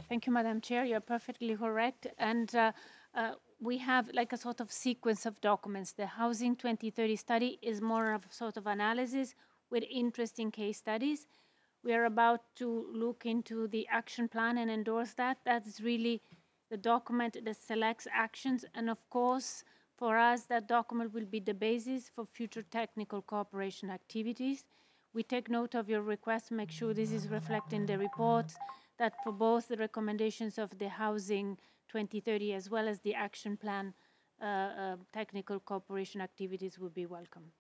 Thank you, Madam Chair. You're perfectly correct. And we have like a sort of sequence of documents. The Housing 2030 study is more of a sort of analysis with interesting case studies. We are about to look into the action plan and endorse that. That's really the document that selects actions. And of course, for us, that document will be the basis for future technical cooperation activities. We take note of your request to make sure this is reflected in the report, that for both the recommendations of the Housing 2030 as well as the action plan, technical cooperation activities will be welcome.